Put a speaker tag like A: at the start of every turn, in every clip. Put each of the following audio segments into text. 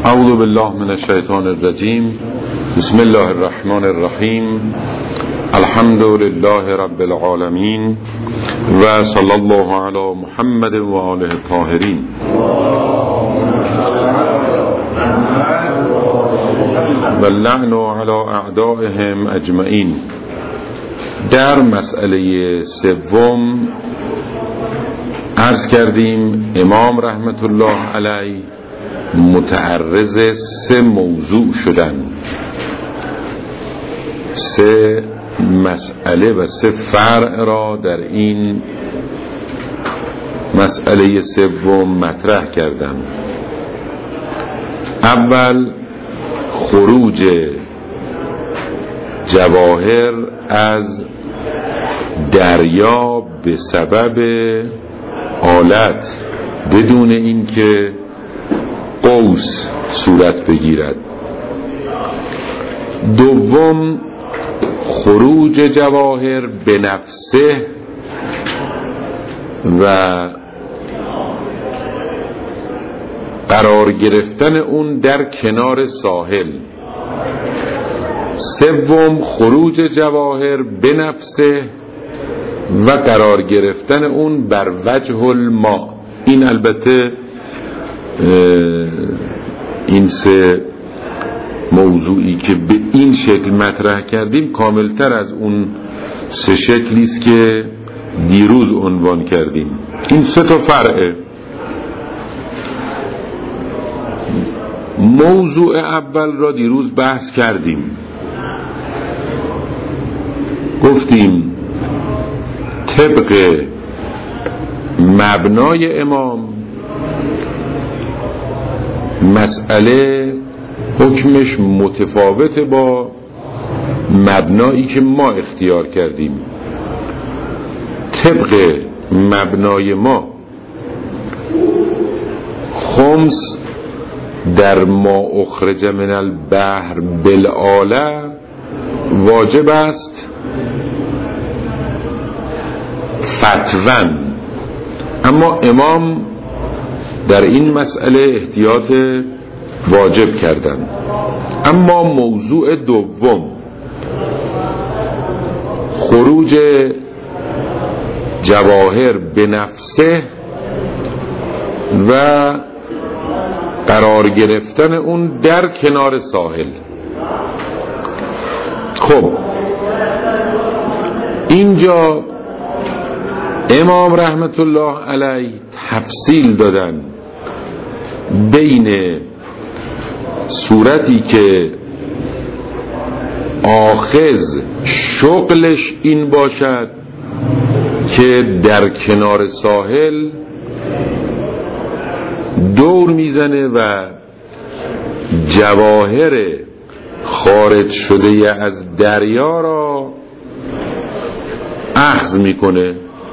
A: اعوذ بالله من الشیطان الرجیم. بسم الله الرحمن الرحیم. الحمد لله رب العالمین و صلی الله علی محمد و آله الطاهرین. و اللعن علی اعدائهم اجمعین. در مسئله سوم عرض کردیم امام رحمت الله علیه متعرض سه موضوع شدن، سه مسئله و سه فرع را در این مسئله سوم مطرح کردن. اول خروج جواهر از دریا به سبب آلت بدون اینکه قوس صورت بگیرد. دوم خروج جواهر به نفسه و قرار گرفتن اون در کنار ساحل. سوم خروج جواهر به نفسه و قرار گرفتن اون بر وجه الماء. این البته این سه موضوعی که به این شکل مطرح کردیم کاملتر از اون سه شکلی است که دیروز عنوان کردیم. این سه تا فرعه. موضوع اول را دیروز بحث کردیم، گفتیم طبق مبنای امام مسئله حکمش متفاوت با مبنایی که ما اختیار کردیم. طبق مبنای ما خمس در ما اخرج من البحر بالآله واجب است فتوان، اما امام در این مسئله احتیاط واجب کردن. اما موضوع دوم خروج جواهر به نفسه و قرار گرفتن اون در کنار ساحل. خب اینجا امام رحمت الله علیه تفصیل دادن بین صورتی که آخذ شغلش این باشد که در کنار ساحل دور میزنه و جواهر خارج شده از دریا را اخذ میکنه،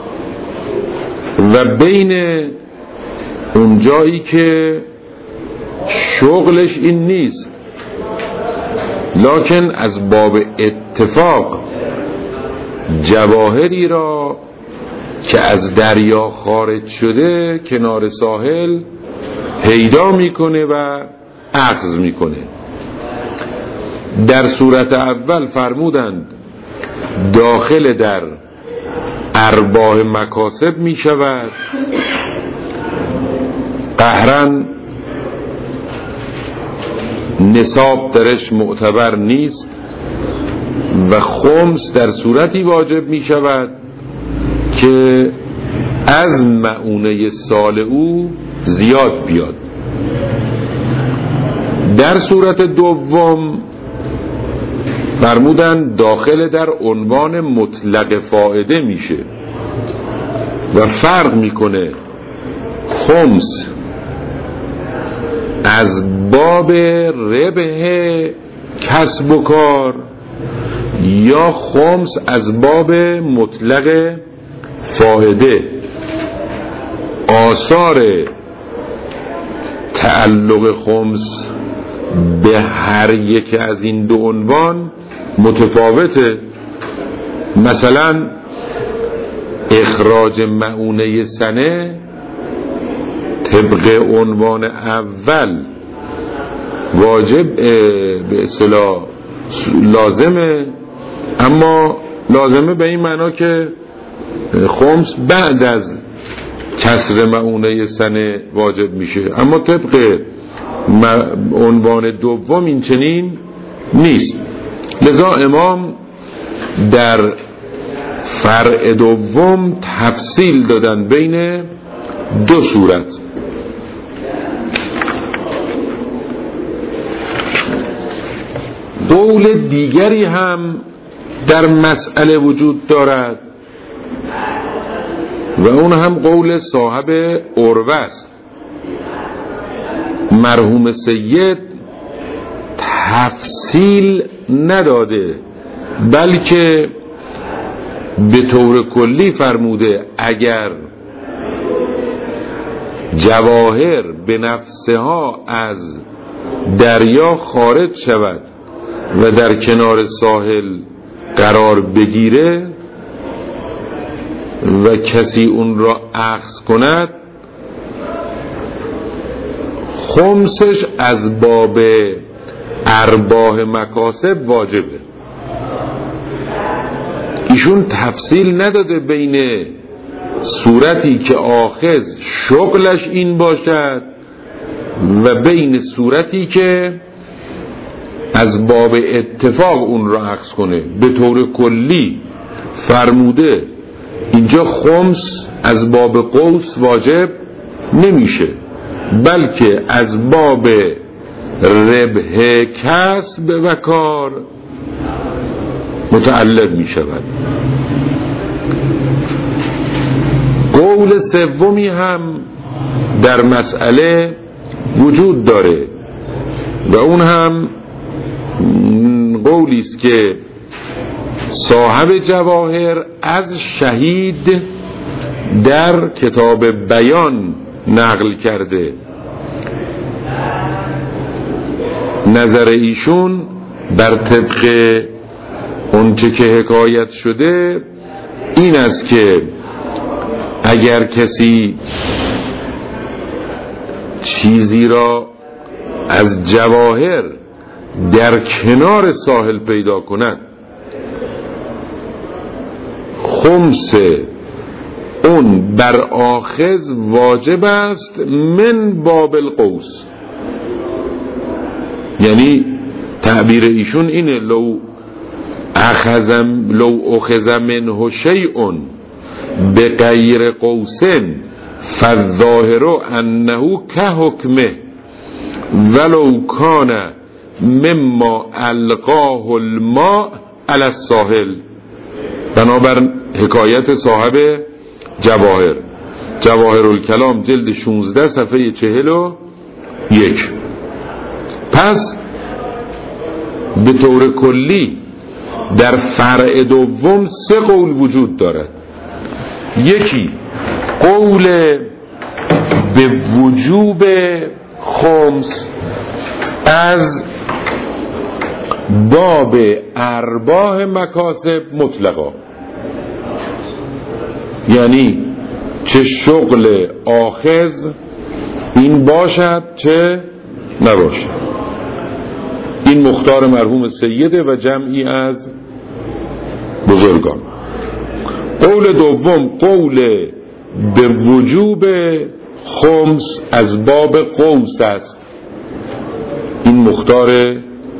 A: و بین اون جایی که شغلش این نیست لکن از باب اتفاق جواهری را که از دریا خارج شده کنار ساحل پیدا میکنه و اخذ میکنه. در صورت اول فرمودند داخل در ارباح مکاسب می شود، قهرن نصاب درش معتبر نیست، و خمس در صورتی واجب می شود که از مؤونه سال او زیاد بیاد. در صورت دوم فرمودن داخل در عنوان مطلق فائده میشه و فرق میکنه خمس از باب ربح کسب و کار یا خمس از باب مطلق فائده. آثار تعلق خمس به هر یک از این دو عنوان متفاوته. مثلا اخراج مؤونه سنه طبق عنوان اول واجب به اصطلاح لازمه، اما لازمه به این معنا که خمس بعد از کسر مؤونه سنه واجب میشه، اما طبق عنوان دوم این چنین نیست. لذا امام در فرع دوم تفصیل دادن بین دو صورت. قول دیگری هم در مسئله وجود دارد و اون هم قول صاحب عروه است. مرحوم سید تفصیل نداده، بلکه به طور کلی فرموده اگر جواهر به نفسها از دریا خارج شود و در کنار ساحل قرار بگیره و کسی اون را اخذ کند، خمسش از باب ارباح مکاسب واجبه. ایشون تفصیل نداده بین صورتی که آخذ شغلش این باشد و بین صورتی که از باب اتفاق اون را اخذ کنه. به طور کلی فرموده اینجا خمس از باب قوس واجب نمیشه، بلکه از باب ربح کسب و کار متعلق می شود. قول سومی هم در مسئله وجود داره و اون هم قولی است که صاحب جواهر از شهید در کتاب بیان نقل کرده. نظر ایشون بر طبق اونچه که حکایت شده این است که اگر کسی چیزی را از جواهر در کنار ساحل پیدا کند، خمس اون بر آخذ واجب است من باب القوس. یعنی تعبیر ایشون اینه لو اخذ منه شیء بغیر قوس فالظاهر انه كحکمه ولو کان مما القاه الماء علی الساحل. بنابر حکایت صاحب جواهر، جواهر الکلام جلد 16 صفحه 41. پس به طور کلی در فرع دوم سه قول وجود دارد. یکی قول به وجوب خمس از باب ارباح مکاسب مطلقا، یعنی چه شغل آخذ این باشد چه نباشد. این مختار مرحوم سیده و جمعی از بزرگان. قول دوم قول به وجوب خمس از باب قوس است. این مختار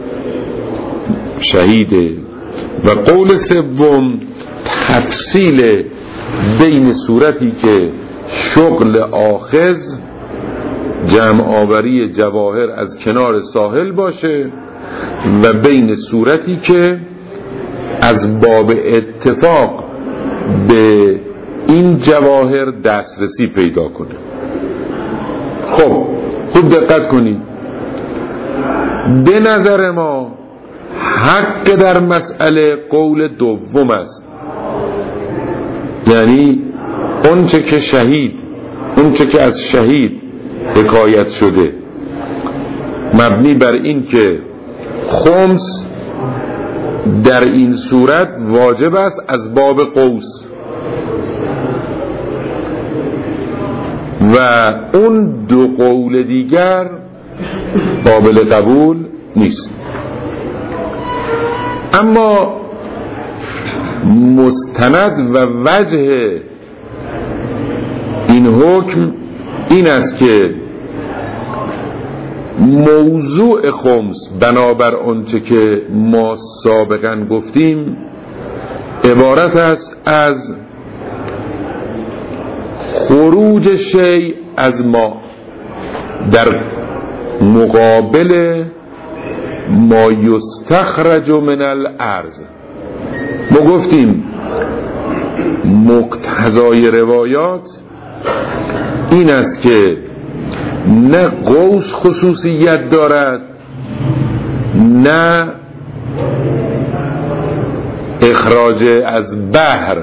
A: شهیده. و قول سوم تفصیل بین صورتی که شغل آخذ جمع آوری جواهر از کنار ساحل باشه و بین صورتی که از باب اتفاق به این جواهر دسترسی پیدا کنه. خب خوب دقت کنید، به نظر ما حق در مسئله قول دوم است، یعنی اونچه که شهید، اونچه که از شهید حکایت شده مبنی بر این که خمس در این صورت واجب است از باب قوس، و اون دو قول دیگر قابل قبول نیست. اما مستند و وجه این حکم این است که موضوع خمس بنابر آنچه که ما سابقا گفتیم عبارت است از خروج شیء از ما در مقابل ما یستخرج من الارض. ما گفتیم مقتضای روایات این است که نه قوس خصوصیت دارد نه اخراج از بحر.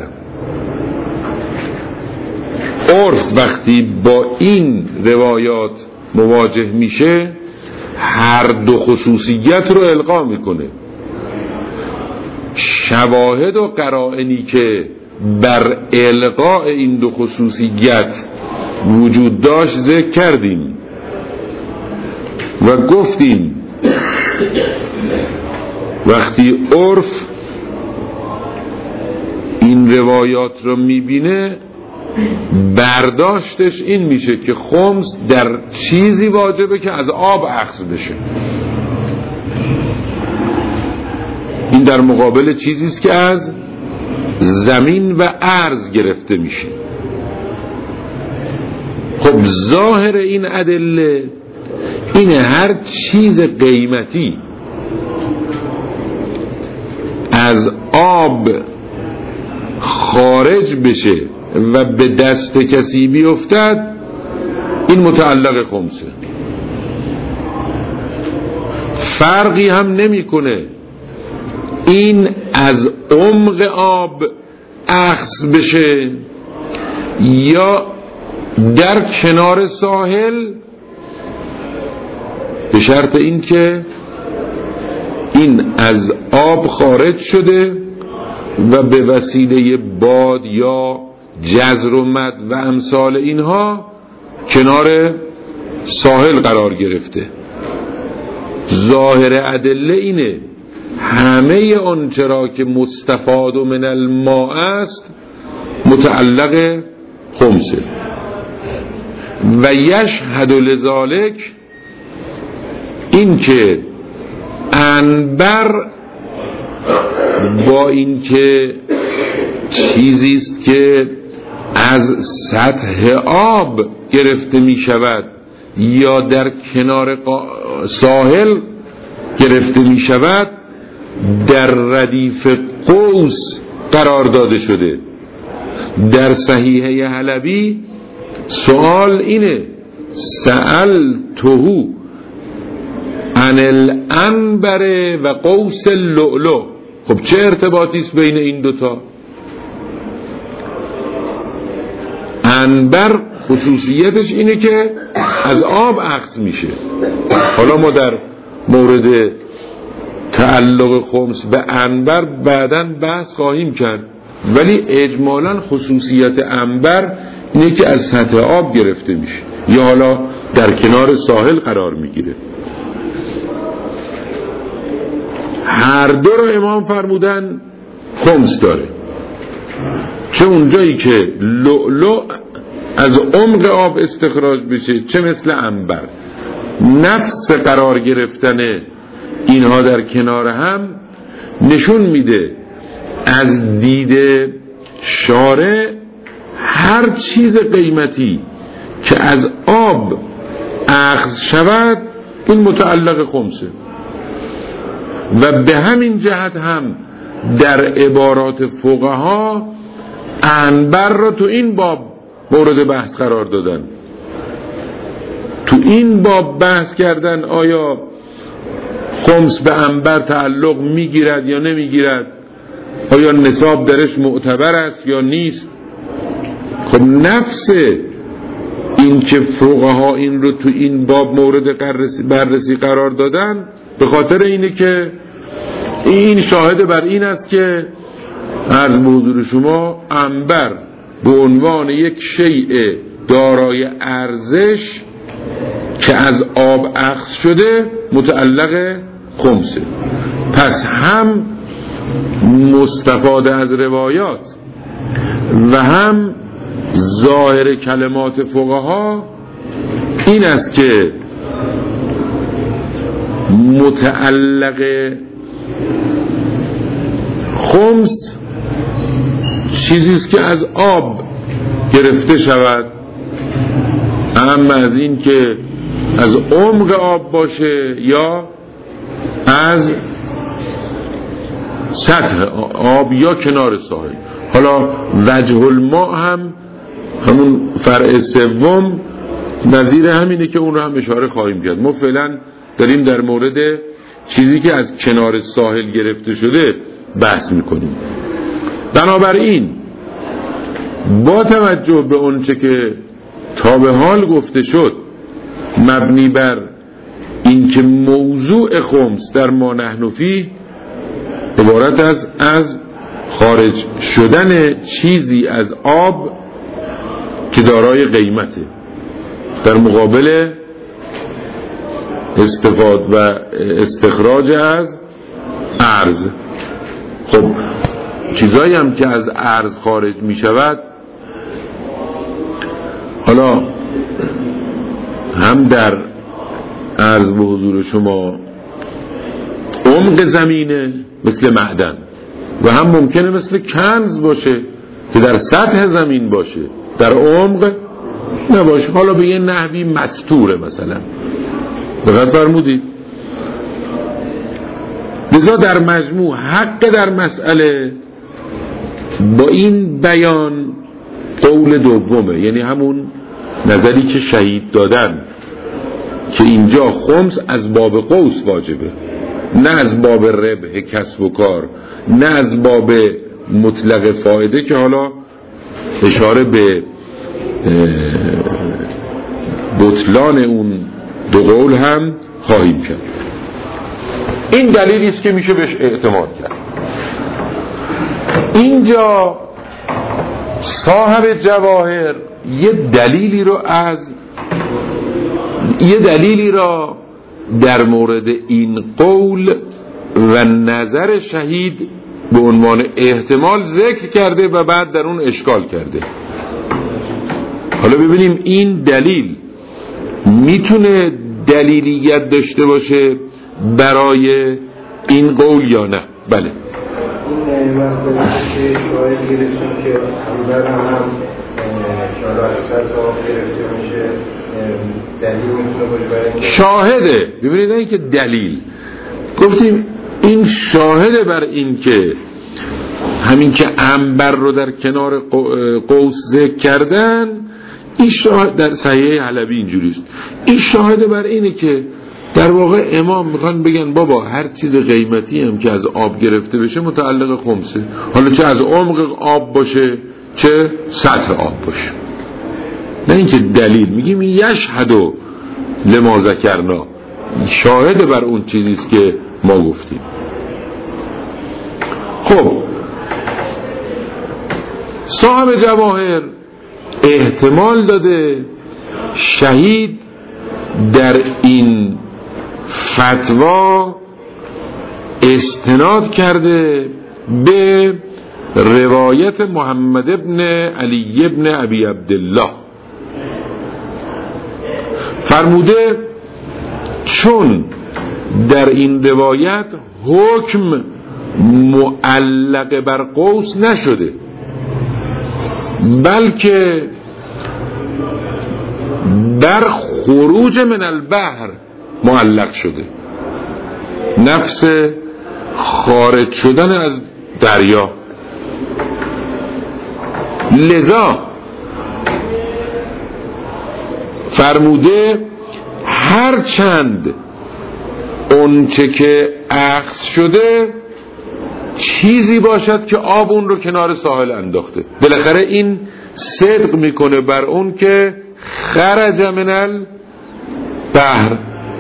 A: عرف وقتی با این روایات مواجه میشه هر دو خصوصیت رو القا میکنه. شواهد و قرائنی که بر القاء این دو خصوصیت وجود داشت ذکر کردیم و گفتیم وقتی عرف این روایات رو میبینه برداشتش این میشه که خمس در چیزی واجبه که از آب اخذ بشه. این در مقابل چیزیست که از زمین و ارض گرفته میشه. خب ظاهر این ادله اینه هر چیز قیمتی از آب خارج بشه و به دست کسی بیفتد این متعلق خمسه. فرقی هم نمیکنه این از عمق آب اخذ بشه یا در کنار ساحل، به شرط این که این از آب خارج شده و به وسیله باد یا جزر و مد و امثال اینها کنار ساحل قرار گرفته. ظاهر ادله اینه همه آنچه را که مستفاد من الماء است متعلق خمسه. و یشهد لذالک این که انبر با این که چیزیست که از سطح آب گرفته می شود یا در کنار ساحل گرفته می شود در ردیف قوس قرار داده شده. در صحیحه حلبی سوال اینه سألته عن العنبر و قوس اللؤلؤ. خب چه ارتباطی است بین این دوتا؟ عنبر خصوصیتش اینه که از آب اخذ میشه. حالا ما در مورد تعلق خمس به عنبر بعداً بحث خواهیم کرد، ولی اجمالاً خصوصیت عنبر اینه که از سطح آب گرفته میشه یا حالا در کنار ساحل قرار میگیره. هر دو رو امام فرمودن خمس داره، چه اونجایی که لؤلؤ از عمق آب استخراج بشه چه مثل عنبر. نفس قرار گرفتن اینها در کنار هم نشون میده از دید شارع هر چیز قیمتی که از آب اخذ شود این متعلق خمسه. و به همین جهت هم در عبارات فقها عنبر را تو این باب مورد بحث قرار دادن. تو این باب بحث کردن آیا خمس به عنبر تعلق میگیرد یا نمیگیرد، آیا نصاب درش معتبر است یا نیست. خب نفس این که فقها این رو تو این باب مورد بررسی قرار دادن به خاطر اینه که این شاهد بر این است که عرض به حضور شما عنبر به عنوان یک شیء دارای ارزش که از آب اخذ شده متعلق خمسه. پس هم مستفاده از روایات و هم ظاهر کلمات فقها این است که متعلق خمس چیزی است که از آب گرفته شود، اما از این که از عمق آب باشه یا از سطح آب یا کنار ساحل. حالا وجه الماء هم همون فرع سوم نظیر همینه که اون رو هم اشاره خواهیم کرد. ما فعلا داریم در مورد چیزی که از کنار ساحل گرفته شده بحث میکنیم. بنابراین با توجه به اونچه که تا به حال گفته شد، مبنی بر اینکه موضوع خمس در ما نحن فیه عبارت از خارج شدن چیزی از آب که دارای قیمته در مقابل استفاده و استخراج از ارز. خب چیزایی هم که از ارز خارج می شود، حالا هم در عرض به حضور شما عمق زمینه مثل معدن و هم ممکنه مثل کنز باشه که در سطح زمین باشه، در عمق نباشه، حالا به یه نحوی مستوره مثلا. دقت فرمودید؟ لذا در مجموع حق در مسئله با این بیان قول دومه، یعنی همون نظری که شهید دادن که اینجا خمس از باب قوس واجبه، نه از باب ربح کسب و کار، نه از باب مطلق فایده که حالا اشاره به بطلان اون دو قول هم خواهیم کرد. این دلیلی است که میشه بهش اعتماد کرد. اینجا صاحب جواهر یه دلیلی را در مورد این قول و نظر شهید به عنوان احتمال ذکر کرده و بعد در اون اشکال کرده. حالا ببینیم این دلیل میتونه دلیلیت داشته باشه برای این قول یا نه. بله،
B: این مسئله که شاهد گرفتیم که همبر هم شاهد آب گرفته میشه، دلیل میتونه باشه برای این
A: شاهده. ببینید این که دلیل گفتیم این شاهده بر این که همین که عنبر رو در کنار قوس ذکر کردن، این شاهد در صحیح حلبی اینجوریست، این شاهده بر اینه که در واقع امام میخوان بگن بابا هر چیز قیمتی هم که از آب گرفته بشه متعلق خمسه، حالا چه از عمق آب باشه چه سطح آب باشه. نه اینکه دلیل میگیم یشهدو لما ذکرنا، شاهد بر اون چیزیست که ما گفتیم. خب صاحب جواهر احتمال داده شهید در این فتوا استناد کرده به روایت محمد ابن علی ابن ابی عبدالله، فرموده چون در این روایت حکم معلق بر قوس نشده بلکه در خروج من البحر معلق شده، نفس خارج شدن از دریا. لذا فرموده هر چند اونچه که اخذ شده چیزی باشد که آب اون رو کنار ساحل انداخته، بالاخره این صدق میکنه بر اون که خرج من البحر.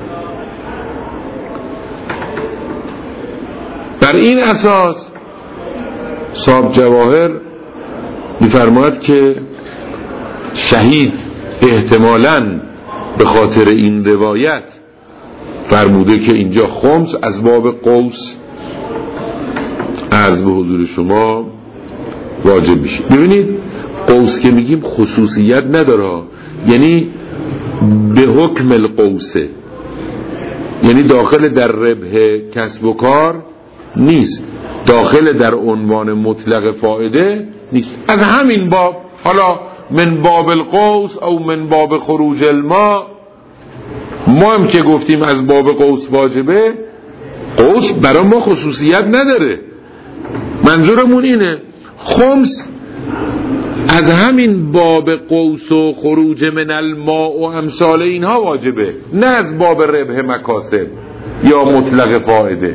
A: بر این اساس صاحب جواهر میفرماید که شهید احتمالاً به خاطر این روایت فرموده که اینجا خمس از باب قوس عرض به حضور شما واجب میشه. ببینید قوس که میگیم خصوصیت نداره، یعنی به حکم القوسه، یعنی داخل در ربح کسب و کار نیست، داخل در عنوان مطلق فائده نیست. از همین باب، حالا من باب القوس او من باب خروج الماء، ما هم که گفتیم از باب قوس واجبه، قوس برای ما خصوصیت نداره. منظورمون اینه خمس از همین باب قوس و خروج من الماء و امثال اینها واجبه، نه از باب ربح مکاسب یا مطلق فائده.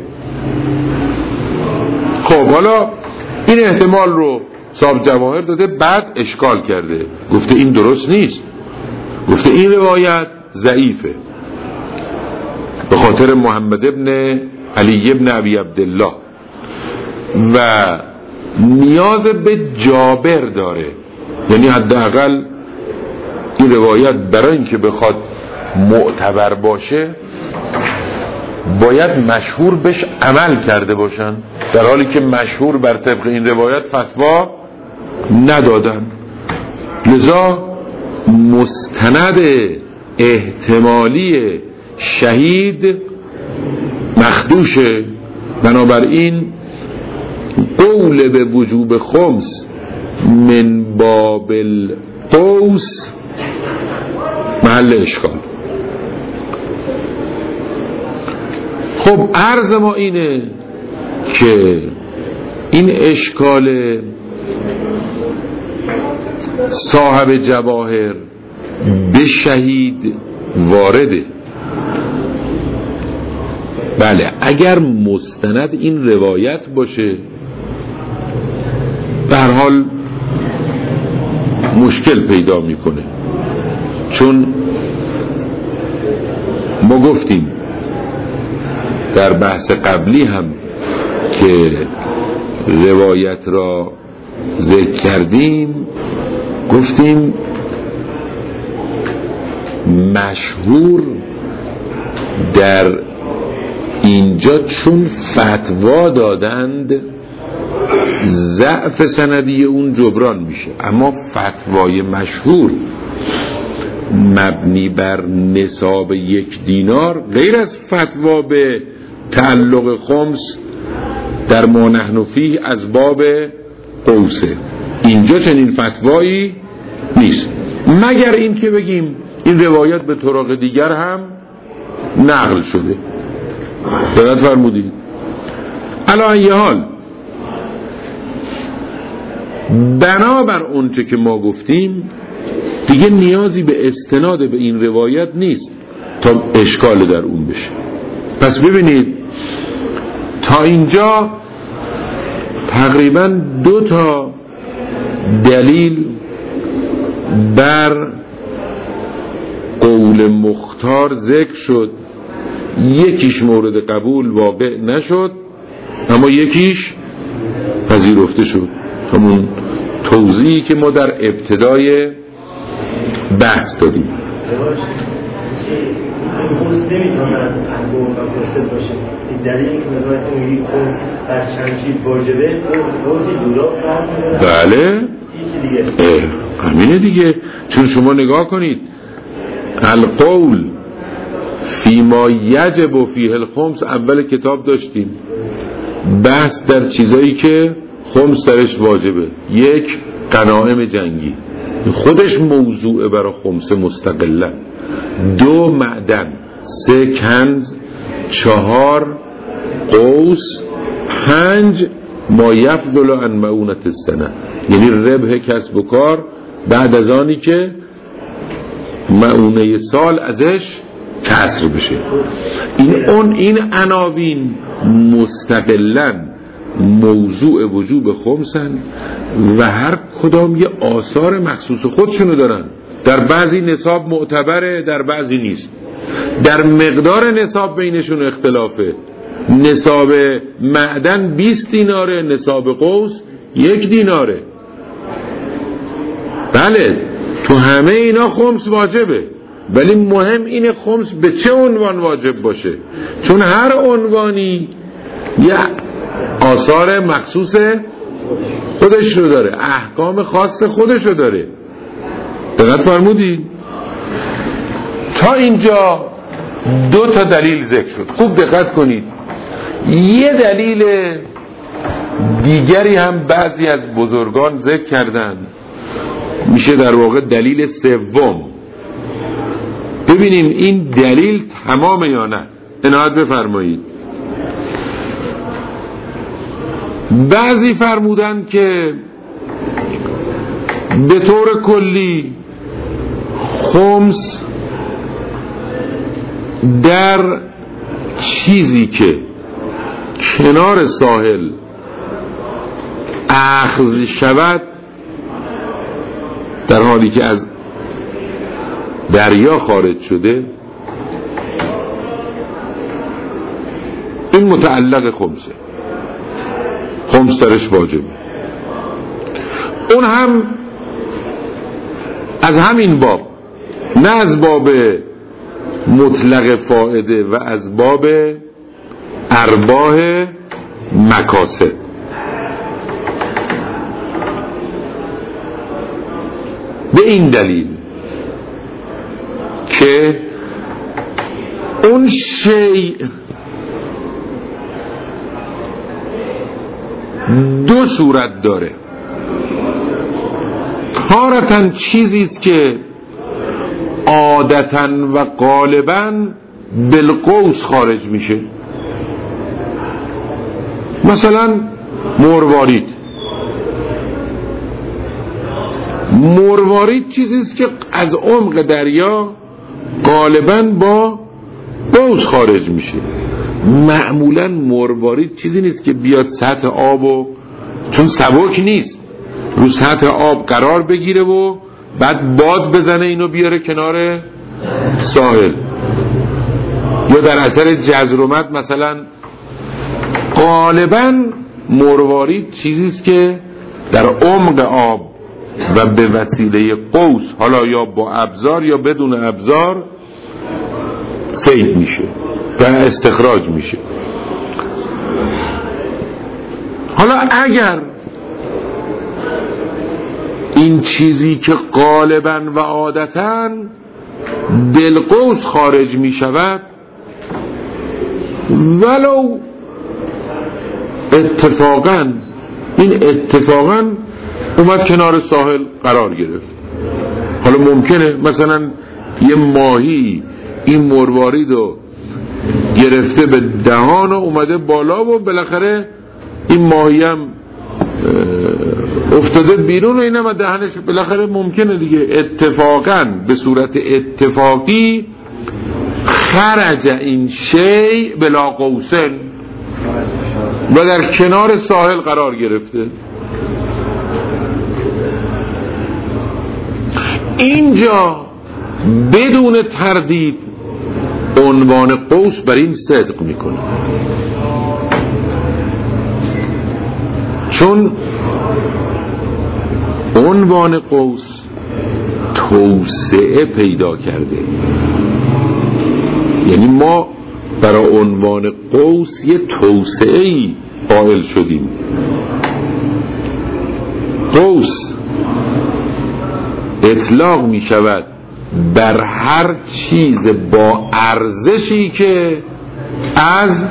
A: خب حالا این احتمال رو صاحب جواهر داده، بعد اشکال کرده، گفته این درست نیست، گفته این روایت ضعیفه به خاطر محمد ابن علی ابن ابی عبدالله و نیاز به جابر داره، یعنی حداقل این روایت برای اینکه بخواد معتبر باشه باید مشهور بهش عمل کرده باشن، در حالی که مشهور بر طبق این روایت فتوا ندادن. لذا مستند احتمالی شهید مخدوشه، بنابراین قول به وجوب خمس من باب القوس محل اشکال. خب عرض ما اینه که این اشکال صاحب جواهر به شهید وارده. بله اگر مستند این روایت باشه به هر حال مشکل پیدا میکنه، چون ما گفتیم در بحث قبلی هم که روایت را ذکر کردیم، گفتیم مشهور در اینجا چون فتوا دادند ضعف سندی اون جبران میشه، اما فتوای مشهور مبنی بر نصاب 1 دینار غیر از فتوا به تعلق خمس در ما نحن فیه از باب قوسه. اینجا چنین فتوایی نیست، مگر این که بگیم این روایت به طرق دیگر هم نقل شده. دقت فرمودید؟ علی ای حال بنابر اونچه که ما گفتیم دیگه نیازی به استناد به این روایت نیست تا اشکال در اون بشه. پس ببینید تا اینجا تقریبا 2 تا دلیل بر قول مختار ذکر شد، یکیش مورد قبول واقع نشد اما یکیش پذیرفته شد، همون توضیحی که ما در ابتدای بحث دادیم.
C: قوس نمیتواند انبوه و قوسه باشه، این دلیل این که روایت میگی قوس در چند چیز واجبه، قوسی دورا فرق میداره.
A: بله همینه دیگه، چون شما نگاه کنید القول فیما یجب و فیه الخمس اول کتاب داشتیم بحث در چیزایی که خمس درش واجبه. 1 غنایم جنگی خودش موضوع برای خمس مستقله، 2 معدن، 3 کنز، 4 قوس، 5 ما یفضل عن معونت السنه، یعنی ربح کسب و کار بعد از آنی که معونه سال ازش کسر بشه. این عناوین مستقلن موضوع وجوب خمسن و هر کدام یه آثار مخصوص خودشونو دارن. در بعضی نصاب معتبره، در بعضی نیست. در مقدار نصاب بینشون اختلافه. نصاب معدن 20 دیناره، نصاب قوس 1 دیناره. بله تو همه اینا خمس واجبه، ولی مهم اینه خمس به چه عنوان واجب باشه، چون هر عنوانی یه آثار مخصوص خودش رو داره، احکام خاص خودش رو داره. دقت فرمودی؟ تا اینجا 2 تا دلیل ذکر شد. خوب دقت کنید، یه دلیل دیگری هم بعضی از بزرگان ذکر کردن، میشه در واقع دلیل سوم. ببینیم این دلیل تمامه یا نه. عنایت بفرمایید. بعضی فرمودن که به طور کلی خمس در چیزی که کنار ساحل اخذ شود، در حالی که از دریا خارج شده، این متعلق خمسه، خمس درش واجبه. اون هم از همین باب، نه از باب مطلق فائده و از باب ارباح مکاسب. به این دلیل که اون شیء 2 صورت داره. تارتاً چیزیست که عادتاً و غالباً بالقوس خارج میشه، مثلا مروارید چیزیست که از عمق دریا غالباً با قوس خارج میشه. معمولاً مروارید چیزی نیست که بیاد سطح آب و چون سبک نیست رو سطح آب قرار بگیره و بعد باد بزنه اینو بیاره کنار ساحل، یا در اثر جزر و مد. مثلا غالباً مروارید چیزیست که در عمق آب و به وسیله قوس، حالا یا با ابزار یا بدون ابزار، صید میشه و استخراج میشه. حالا اگر این چیزی که غالباً و عادتاً بالقوس خارج میشود، ولو اتفاقاً اومد کنار ساحل قرار گرفت، حالا ممکنه مثلا یه ماهی این مروارید رو گرفته به دهان و اومده بالا و بالاخره این ماهی هم افتاده بیرون و این هم دهنش، بالاخره ممکنه دیگه اتفاقاً به صورت اتفاقی خرج این شیء بلا قوسن و در کنار ساحل قرار گرفته. اینجا بدون تردید عنوان قوس بر این صدق میکنه، چون عنوان قوس توسعه پیدا کرده. یعنی ما برای عنوان قوس یه توسعه‌ای قائل شدیم. قوس اطلاق می شود بر هر چیز با ارزشی که از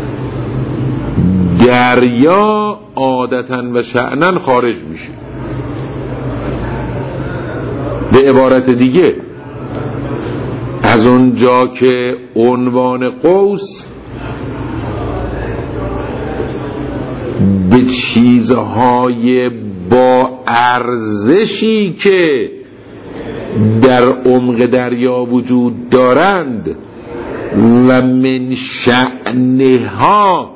A: دریا عادتاً و شأناً خارج میشه. به عبارت دیگه، از اونجا که عنوان قوس به چیزهای با ارزشی که در عمق دریا وجود دارند و من شأنها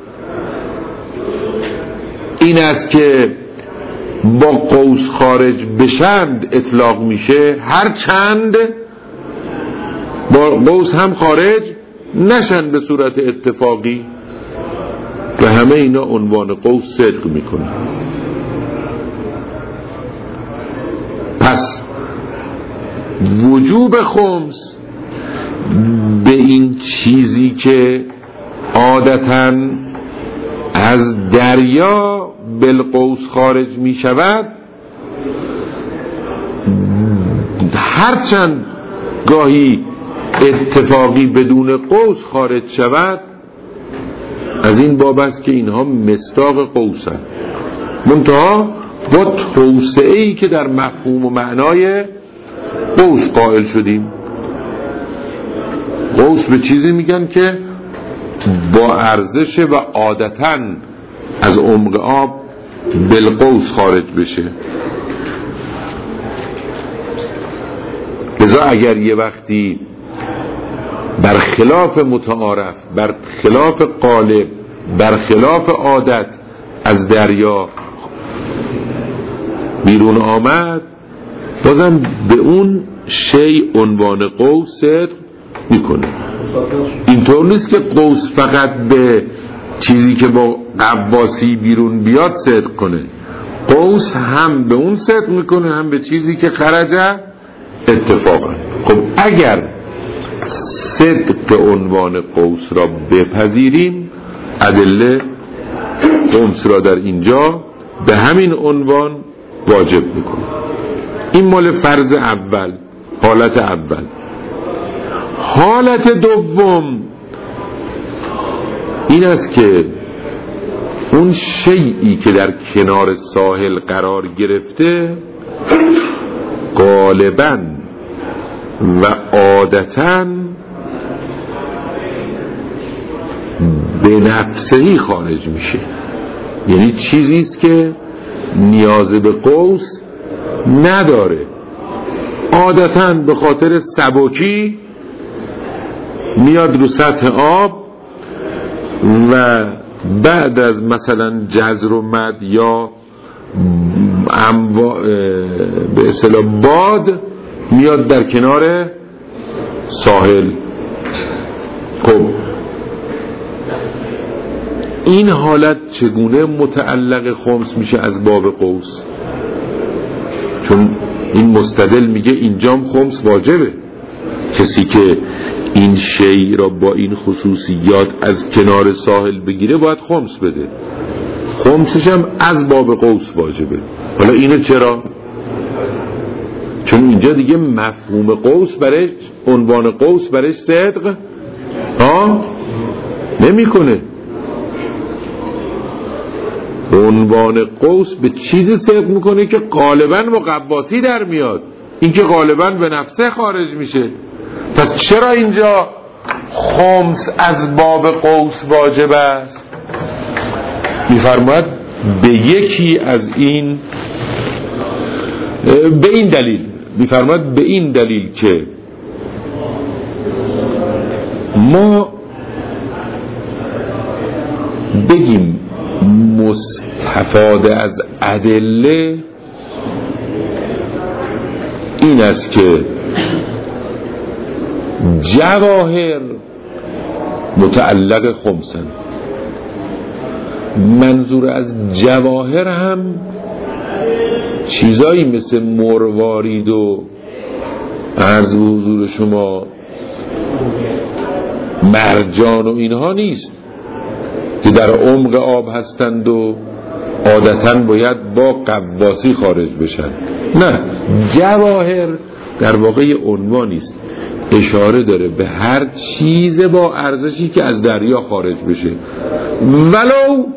A: این است که با قوس خارج بشند اطلاق میشه، هر چند با قوس هم خارج نشن به صورت اتفاقی، و همه اینا عنوان قوس صدق میکنه. پس وجوب خمس به این چیزی که عادتاً از دریا بالقوس خارج می شود، هرچند گاهی اتفاقی بدون قوس خارج شود، از این باب است که اینها مصداق قوسند، منتها با توسعه‌ای که در مفهوم و معنای قوس قائل شدیم. قوس به چیزی میگن که با ارزش و عادتاً از عمق آب بالقوس خارج بشه. لذا اگر یه وقتی برخلاف متعارف، برخلاف غالب، برخلاف عادت از دریا بیرون آمد، بازم به اون شی عنوان قوس صدق میکنه. اینطور نیست که قوس فقط به چیزی که با قواسی بیرون بیاد صدق کنه، قوس هم به اون صدق میکنه هم به چیزی که خرجه اتفاقا. خب اگر صدق عنوان قوس را بپذیریم، ادله قوس را در اینجا به همین عنوان واجب میکنه. این مال فرض اول، حالت اول. حالت دوم این است که اون شیئی که در کنار ساحل قرار گرفته غالباً و عادتاً به نفسهی خارج میشه، یعنی چیزی است که نیاز به قوس نداره، عادتاً به خاطر سبکی میاد رو سطح آب و بعد از مثلا جزر و مد یا به اصطلاح باد میاد در کنار ساحل. خب این حالت چگونه متعلق خمس میشه از باب قوس؟ چون این مستدل میگه اینجام خمس واجبه، کسی که این شی را با این خصوصیات از کنار ساحل بگیره باید خمس بده، خمسش هم از باب قوس واجبه. حالا اینو چرا؟ چون اینجا دیگه مفهوم قوس برش، عنوان قوس برش صدق نمی کنه. عنوان قوس به چیزی صدق میکنه که غالباً با قواسی در میاد، این که غالباً به نفسه خارج میشه. پس چرا اینجا خمس از باب قوس واجب است؟ میفرماید به یکی از این، به این دلیل، میفرماید به این دلیل که ما بگیم مستفاده از ادله این است که جواهر متعلق خمسن. منظور از جواهر هم چیزایی مثل مروارید و عرض به حضور شما مرجان و اینها نیست که در عمق آب هستند و عادتاً باید با قواسی خارج بشن. نه، جواهر در واقع عنوانی است، اشاره داره به هر چیز با ارزشی که از دریا خارج بشه، ولو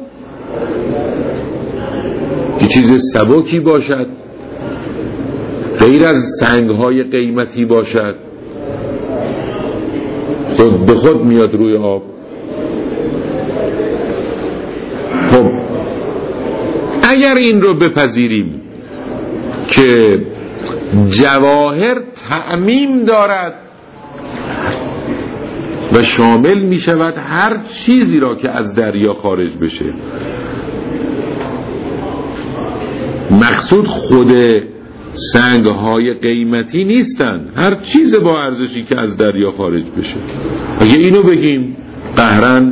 A: که چیز سبکی باشد، غیر از سنگهای قیمتی باشد، خود به خود میاد روی آب. خب اگر این رو بپذیریم که جواهر تعمیم دارد و شامل می شود هر چیزی را که از دریا خارج بشه، مقصود خود سنگهای قیمتی نیستن، هر چیز با ارزشی که از دریا خارج بشه. اگه اینو بگیم قهرن،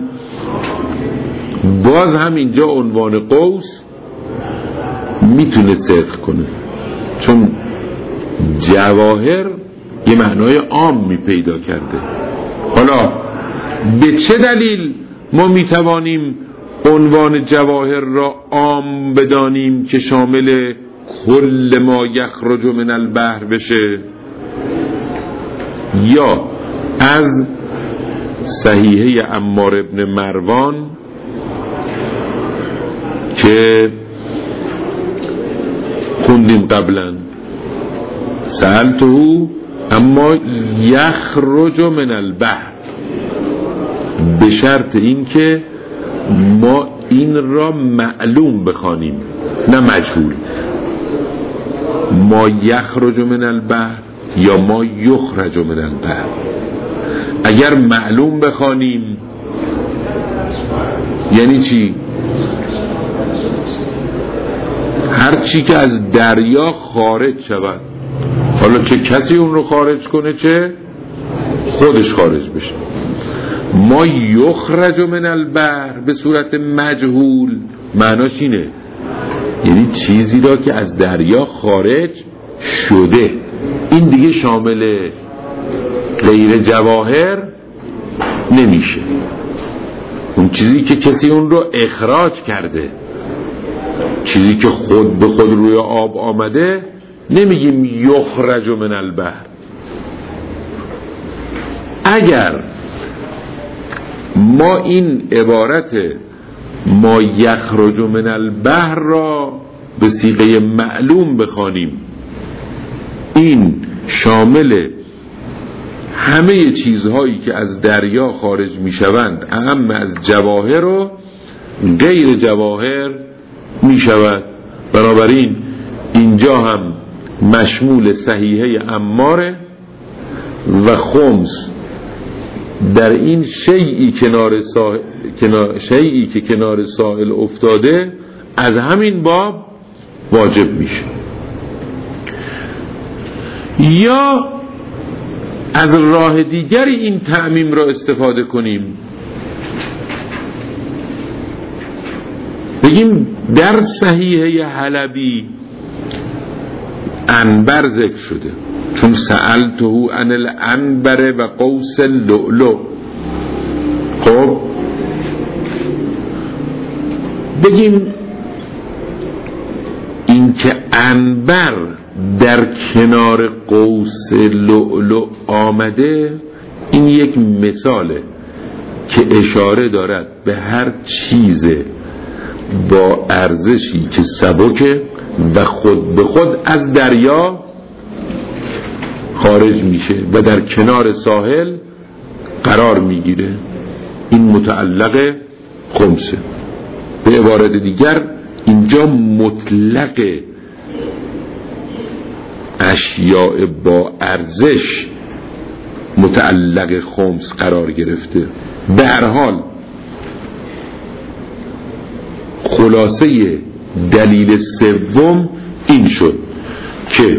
A: باز هم اینجا عنوان قوس میتونه صدق کنه، چون جواهر یه معنای عام می پیدا کرده. حالا به چه دلیل ما می توانیم عنوان جواهر را عام بدانیم که شامل کل ما یخرج من البحر بشه؟ یا از صحیحه عمار ابن مروان که خوندیم قبلا، سألته اما یخرج من البحر، به شرط این که ما این را معلوم بخوانیم نه مجهول. ما یخرج من البحر یا ما یخرج من البحر. اگر معلوم بخوانیم یعنی چی؟ هر چی که از دریا خارج شود، حالا چه کسی اون رو خارج کنه چه خودش خارج بشه. ما یخرج من البحر به صورت مجهول معناش اینه، یعنی چیزی را که از دریا خارج شده. این دیگه شامل غیر جواهر نمیشه. اون چیزی که کسی اون رو اخراج کرده، چیزی که خود به خود روی آب آمده، نمیگیم یخرج من البحر. اگر ما این عبارت ما یخرج من البحر را به صیغه معلوم بخوانیم، این شامل همه چیزهایی که از دریا خارج می شوند، اهم از جواهر و غیر جواهر می شود. بنابراین اینجا هم مشمول صحیحه عماره و خمس در این شیئی که کنار ساحل افتاده از همین باب واجب میشه. یا از راه دیگری این تعمیم را استفاده کنیم، بگیم در صحیحه حلبی عنبر ذکر شده، چون سألته عن العنبر و قوس اللؤلؤ. خب بگیم این که عنبر در کنار قوس لؤلؤ آمده، این یک مثاله که اشاره دارد به هر چیز با ارزشی که سبکه و خود به خود از دریا خارج میشه و در کنار ساحل قرار میگیره. این متعلق خمسه. به عبارت دیگر اینجا مطلق اشیاء با ارزش متعلق خمس قرار گرفته. به هر حال خلاصه دلیل سوم این شد که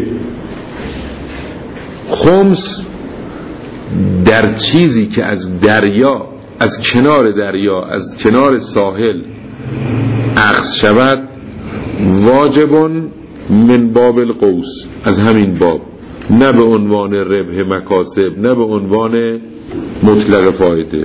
A: خمس در چیزی که از دریا، از کنار دریا، از کنار ساحل اخذ شود، واجبون من باب القوس، از همین باب، نه به عنوان ربح مکاسب، نه به عنوان مطلق فایده.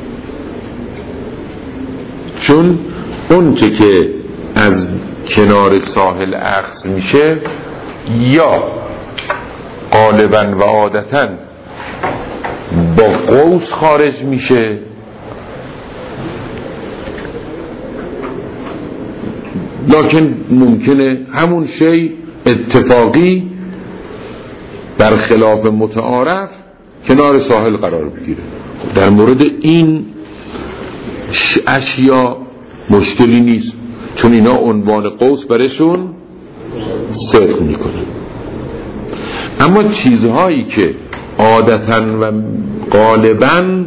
A: چون اون چه که از کنار ساحل اخذ میشه یا غالبا و عادتا با قوس خارج میشه، لکن ممکنه همون شی اتفاقی برخلاف متعارف کنار ساحل قرار بگیره. در مورد این اشیا مشکلی نیست، چون اینا عنوان قوس برشون صدق میکنه. اما چیزهایی که عادتا و غالبا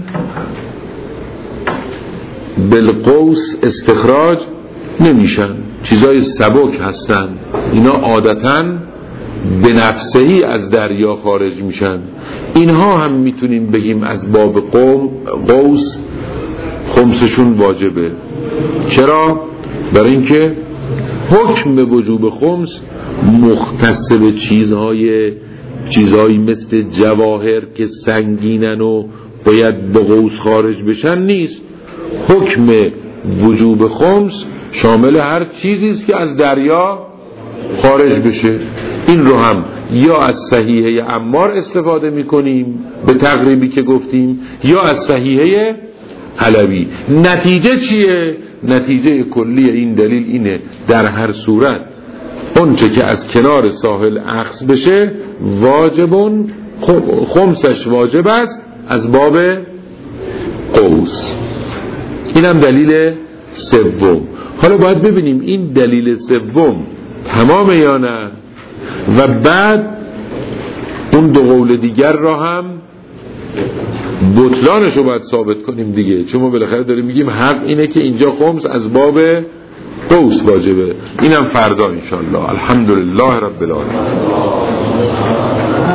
A: بالقوس استخراج نمیشن، چیزهای سبک هستن، اینا عادتا به نفسهی از دریا خارج میشن، اینها هم میتونیم بگیم از باب قوس خمسشون واجبه. چرا؟ برای اینکه حکم به وجوب خمس مختص به چیزهای چیزایی مثل جواهر که سنگینن و باید به قوس خارج بشن نیست. حکم وجوب خمس شامل هر چیزی است که از دریا خارج بشه. این رو هم یا از صحیحه عمار استفاده میکنیم به تقریبی که گفتیم یا از صحیحه علوی. نتیجه چیه؟ نتیجه کلی این دلیل اینه در هر صورت اونچه که از کنار ساحل اخذ بشه واجبون خمسش واجب است از باب قوس. اینم دلیل سوم. حالا باید ببینیم این دلیل سوم تمامه یا نه و بعد اون دو قول دیگر را هم بطلانش رو باید ثابت کنیم دیگه، چون ما بالاخره داریم میگیم حق اینه که اینجا خمس از باب قوس واجبه. اینم فردا انشالله. الحمدلله رب العالمین.